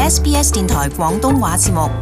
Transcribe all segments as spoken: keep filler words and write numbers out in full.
S B S 電台廣東話節目。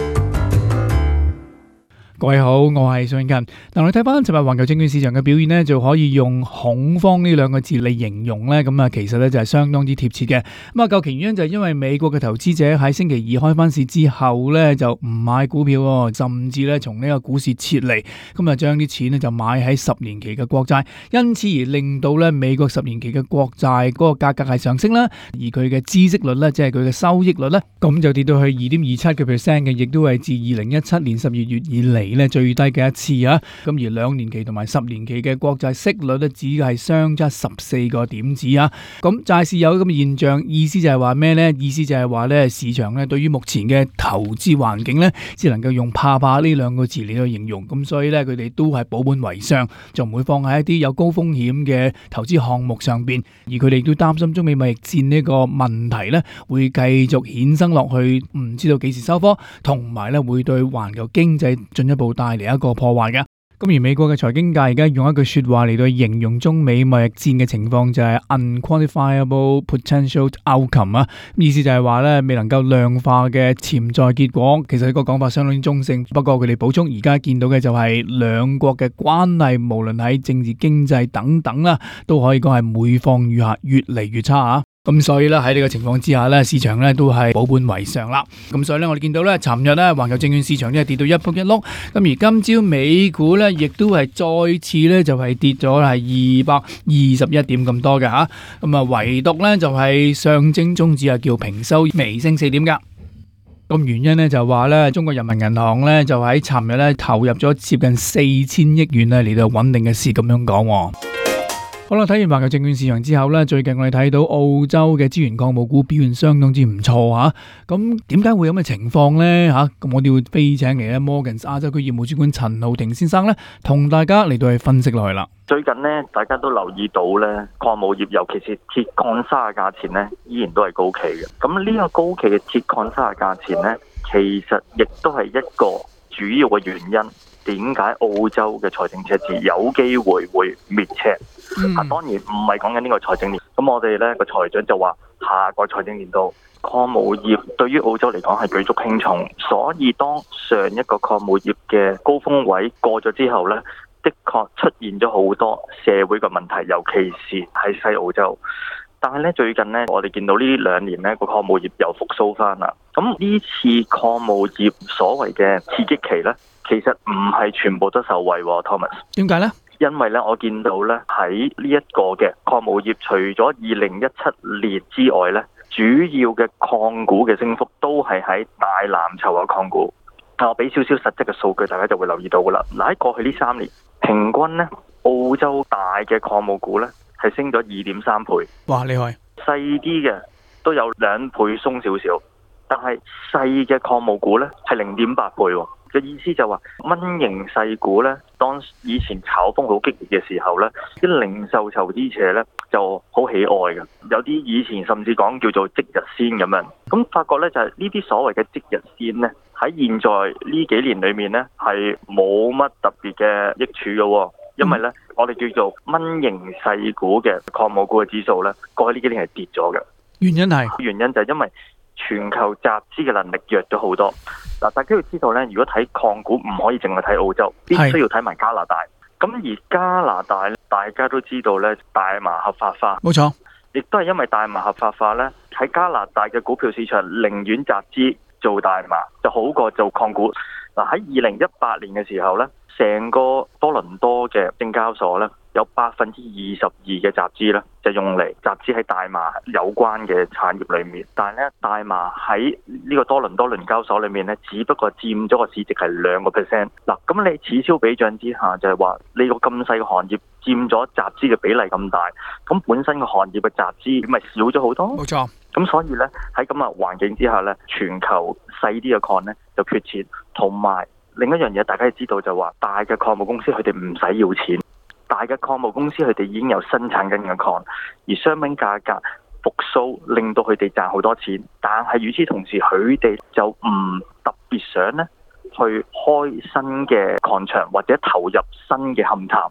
各位好，我係宋永勤。嗱，我哋睇翻尋日環球證券市場嘅表現呢，就可以用恐慌呢兩個字嚟形容呢。咁啊，其實呢就係相當之貼切嘅。咁啊，究其原因就係因為美國嘅投資者喺星期二開翻市之後呢，就唔買股票，甚至呢從呢個股市撤離，咁啊將啲錢呢就買喺十年期嘅國債，因此而令到呢美國十年期嘅國債嗰個價格係上升啦，而佢嘅孳息率呢，即係佢嘅收益率呢，咁就跌到去二點二七個 percent 嘅，亦都係自二零一七年十二月以嚟咧最低嘅一次啊！咁而兩年期同埋十年期嘅國債息率咧，只係相差十四個點子啊！咁債市有咁嘅現象，意思就係話咩呢？意思就係話咧，市場咧對於目前嘅投資環境咧，只能夠用怕怕呢兩個字嚟去形容。咁所以咧，佢哋都係保本為上，就唔會放喺一啲有高風險嘅投資項目上邊。而佢哋都擔心中美貿易戰呢個問題咧，會繼續衍生落去，唔知道幾時收科，同埋咧會對環球經濟進一步帶嚟一個破壞嘅。咁而美國嘅財經界而家用一句說話嚟到形容中美貿易戰嘅情況，就係 unquantifiable potential outcome 啊，意思就係話咧未能夠量化嘅潛在結果。其實呢個講法相當之中性，不過佢哋補充而家見到嘅就係兩國嘅關係，無論喺政治、經濟等等啦，都可以講係每況愈下，越嚟越差啊！咁所以咧喺呢個情況之下咧，市場咧都係保本為上啦。咁所以咧我哋見到咧，尋日咧環球證券市場咧跌到一仆一碌，咁而今朝美股咧亦都係再次咧就係跌咗係二百二十一點咁多嘅吓。咁啊唯獨咧就係上證綜指啊叫平收，微升四點噶。咁原因咧就話咧，中國人民銀行咧就喺尋日咧投入咗接近四千億元咧嚟到穩定嘅市，咁樣講。好啦，睇完環球證券市場之後咧，最近我哋睇到澳洲嘅資源礦務股表現相當之唔錯吓。咁點解會有咁嘅情況呢？吓、啊？咁我哋會飛請嚟咧摩根亞洲區業務主管陳浩霆先生咧，同大家嚟到去分析落去啦。 最近呢，大家都留意到咧，礦務業尤其是鐵礦砂嘅價錢咧，依然都係高企嘅。咁呢個高企嘅鐵礦砂嘅價錢咧，其實亦都係一個主要嘅原因。點解澳洲嘅財政赤字有機會會滅赤？嗯、啊，當然唔係講緊呢個財政年。咁我哋呢個財長就話，下個財政年度礦務業對於澳洲嚟講係舉足輕重。所以當上一個礦務業嘅高峰位過咗之後呢，的確出現咗好多社會嘅問題，尤其是喺西澳洲。但係咧，最近咧，我哋見到呢兩年咧個礦務業又復甦翻啦。咁呢次礦務業所謂嘅刺激期咧，其實唔係全部都受惠喎 ，Thomas。點解咧？因為咧，我見到咧喺呢一個嘅礦務業，除咗二零一七年之外咧，主要嘅礦股嘅升幅都係喺大藍籌嘅礦股。但我俾少少實質嘅數據，大家就會留意到噶啦。嗱，喺過去呢三年，平均咧澳洲大嘅礦務股咧，係升咗二點三倍，哇！厲害！細啲嘅都有兩倍鬆少少，但係細嘅礦務股呢係零點八倍喎。嘅意思就話蚊型細股呢，當以前炒風好激烈嘅時候呢，啲零售投資者呢就好喜愛嘅，有啲以前甚至講叫做即日鮮咁樣。咁發覺呢，就係呢啲所謂嘅即日鮮呢，喺現在呢幾年裏面呢，係冇乜特別嘅益處嘅。因為咧，我哋叫做蚊型細股嘅礦務股嘅指數咧，過去呢幾年係跌咗嘅。原因係原因就係因為全球集資嘅能力弱咗好多。嗱，大家要知道咧，如果睇礦股唔可以淨係睇澳洲，必須要睇埋加拿大。咁而加拿大咧，大家都知道咧，大麻合法化，冇錯，亦都係因為大麻合法化咧，喺加拿大嘅股票市場寧願集資做大麻，就好過做礦股。嗱，喺二零一八年嘅時候咧，成個多倫多嘅證交所咧，有百分之二十二嘅集資咧，就用嚟集資喺大麻有關嘅產業裏面。但係咧，大麻喺呢個多倫多倫交所裏面咧，只不過佔咗個市值係兩個 percent。嗱，咁你此消彼長之下，就係話你個咁細嘅行業佔咗集資嘅比例咁大，咁本身個行業嘅集資咪少咗好多？冇錯。咁所以咧，喺咁嘅環境之下咧，全球細啲嘅礦咧就缺錢，同埋另一樣嘢大家要知道就話，大嘅礦務公司佢哋唔使要錢，大嘅礦務公司佢哋已經有生產緊嘅礦，而商品價格復甦令到佢哋賺好多錢，但係與此同時佢哋就唔特別想咧去開新嘅礦場或者投入新嘅勘探。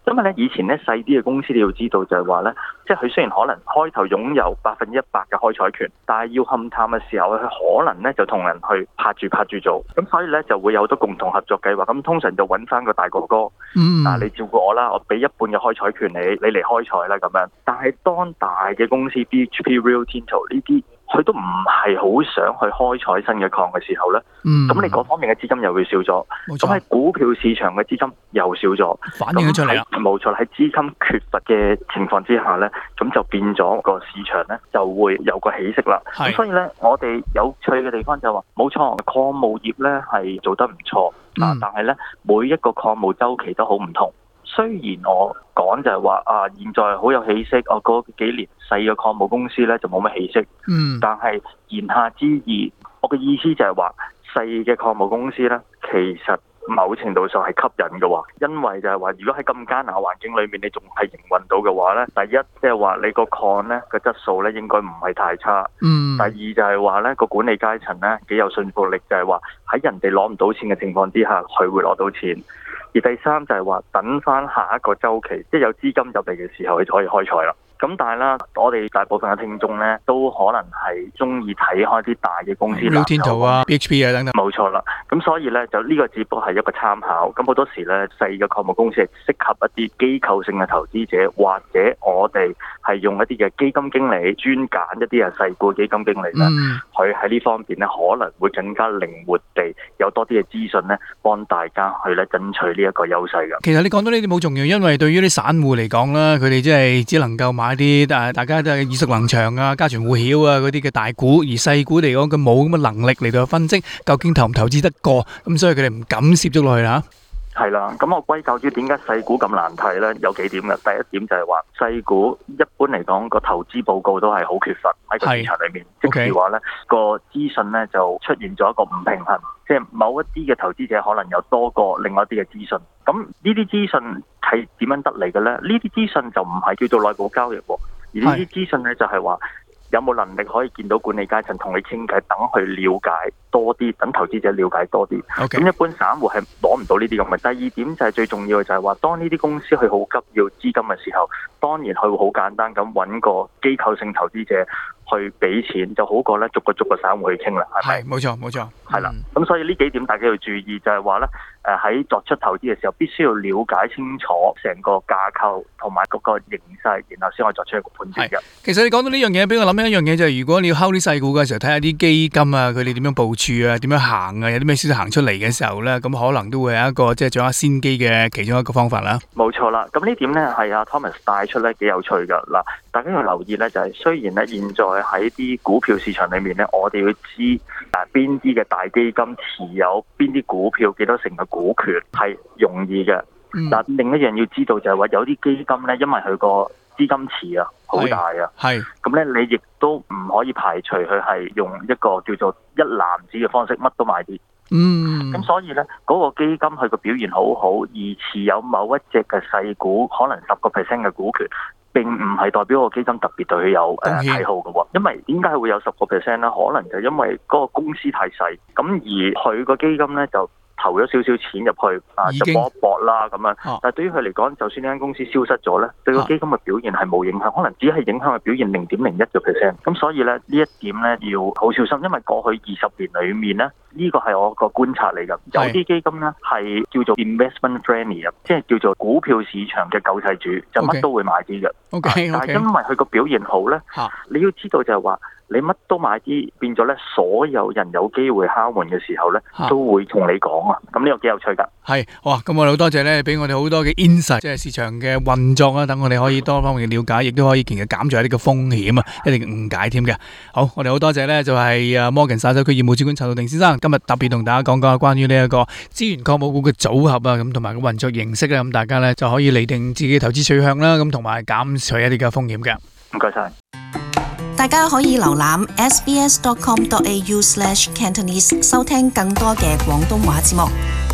因為咧以前咧細啲嘅公司你要知道就係話咧，即係佢雖然可能開頭擁有百分之一百嘅開採權，但係要勘探嘅時候，佢可能咧就同人去拍住拍住做，咁所以咧就會有好多共同合作計劃。咁通常就揾翻個大哥哥，嗱、 嗯啊、你照顧我啦，我俾一半嘅開採權你，你嚟開採啦咁樣。但係當大嘅公司 B H P、Rio Tinto 呢啲，佢都唔係好想去開採新嘅礦嘅時候咧，咁、嗯、你嗰方面嘅資金又會少咗，咁喺股票市場嘅資金又少咗， 反映咗出嚟啦。 冇錯，喺資金缺乏嘅情況之下咧，咁就變咗個市場咧就會有個起色啦。咁所以咧，我哋有趣嘅地方就係話，冇錯，礦務業咧係做得唔錯，啊、嗯，但係咧每一個礦務週期都好唔同。雖然我講就係話啊，現在好有起色，我嗰幾年細嘅礦務公司咧就冇乜起色。嗯，但係言下之意，我嘅意思就係話細嘅礦務公司咧，其實某程度上係吸引嘅喎，因為就係話，如果喺咁艱難嘅環境裏面，你仲係營運到嘅話咧，第一即係話你個礦咧個質素咧應該唔係太差。嗯。第二就係話咧個管理階層咧幾有信服力，就係話喺人哋攞唔到錢嘅情況之下，佢會攞到錢。而第三就係話等翻下一個週期，即係有資金入嚟嘅時候，佢就可以開採啦。咁但係啦，我哋大部分嘅聽眾咧，都可能係中意睇開啲大嘅公司， Rio Tinto啊、B H P 啊等等。 冇錯啦，咁所以咧就呢個只不過係一個參考。咁好多時咧細嘅礦務公司係適合一啲機構性嘅投資者，或者我哋係用一啲嘅基金經理專揀一啲嘅細股基金經理咧，佢喺呢方面咧可能會更加靈活地有多啲嘅資訊咧，幫大家去咧爭取呢一個優勢㗎。 其實你講到呢啲冇重要，因為對於啲散戶嚟講啦，佢哋即係只能夠買啲誒，大家都係耳熟能詳啊、家傳戶曉啊嗰啲嘅大股，而細股嚟講，佢冇咁嘅能力嚟到分析究竟投唔投資得過，咁所以佢哋唔敢攝咗落去啦。 係啦，咁我歸咎於點解細股咁難睇呢？有幾點嘅。第一點就係話細股一般嚟講個投資報告都係好缺乏喺個市場裏面，即係話呢個資訊呢就出現咗一個唔平衡，即係某一啲嘅投資者可能有多過另外一啲嘅資訊。咁呢啲資訊係點樣得嚟嘅呢？呢啲資訊就唔係叫做內部交易喎，而呢啲資訊呢就係話有冇能力可以見到管理階層同你傾偈，等佢了解多啲，等投資者了解多啲。咁、okay. 一般散戶係攞唔到呢啲咁嘅。第二點就係最重要嘅，就係話當呢啲公司佢好急要資金嘅時候，當然佢會好簡單咁揾個機構性投資者去俾錢，就好過咧逐個逐個散戶去傾啦。係咪？冇錯冇錯，係啦。咁、嗯、所以呢幾點大家要注意，就係話咧誒喺作出投資嘅時候，必須要了解清楚成個架構同埋嗰個形勢，然後先可以作出一個判斷嘅。其實你講到呢樣嘢，俾我諗起一樣嘢，就係如果你要睺啲細股嘅時候，睇下啲基金啊，佢哋點樣部署啊，點樣行啊，有啲咩消息行出嚟嘅時候咧，咁可能都會係一個即係掌握先機嘅其中一個方法啦。冇錯啦，咁呢點咧係阿 Thomas 帶出咧幾有趣噶。嗱，大家要留意咧，就係雖然咧現在喺啲股票市場裏面咧，我哋要知誒邊啲嘅大基金持有邊啲股票幾多成嘅股權係容易嘅。嗱、嗯，另一樣要知道就係話有啲基金咧，因為佢個資金池啊好大啊，係咁咧，你亦都唔可以排除佢係用一個叫做一籃子嘅方式，乜都買啲。嗯，咁所以咧，嗰、那個基金佢個表現好好，而持有某一隻嘅細股，可能十個 percent 嘅股權，並唔係代表個基金特別對佢有誒睇好嘅喎。因為點解會有十個 percent 咧？可能就因為嗰個公司太細，咁而佢個基金咧就投咗少少錢入去啊，就搏一搏啦咁樣。但係對於佢嚟講，就算呢間公司消失咗咧，對個基金嘅表現係冇影響，可能只係影響嘅表現零點零一個 percent。咁所以咧呢一點咧要好小心，因為過去二十年裡面咧，呢個係我個觀察嚟㗎。有啲基金咧係叫做 investment friendly 啊，即係叫做股票市場嘅救世主，就乜都會買啲嘅。Okay. Okay. 但係因為佢個表現好咧，你要知道就係話，你乜都買啲，變咗咧，所有人有機會敲門嘅時候咧，都會同你講啊。咁呢個幾有趣㗎。係，哇！咁我哋好多謝咧，俾我哋好多嘅 insight，即係市場嘅運作啊，等我哋可以多方面嘅了解，亦都可以其實減咗一啲嘅風險啊，一定誤解添嘅。好，我哋好多謝咧，就係啊摩根亞洲區業務主管陳浩霆先生，今日特別同大家講講關於呢一個資源礦務股嘅組合啊，咁同埋個運作形式啊，咁大家咧就可以釐定自己投資取向啦，咁同埋減除一啲嘅風險嘅。唔該晒。 大家可以瀏覽 s b s dot com dot a u slash cantonese 收聽更多嘅廣東話節目。